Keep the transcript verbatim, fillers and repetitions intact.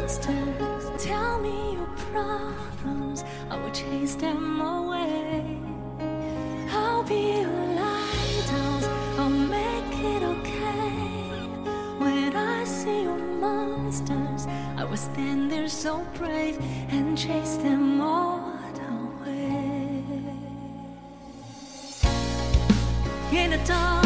monsters. Tell me your problems, I will chase them away. I'll be a lighthouse, I'll make it okay. When I see your monsters, I will stand there so brave and chase them all away. In the dark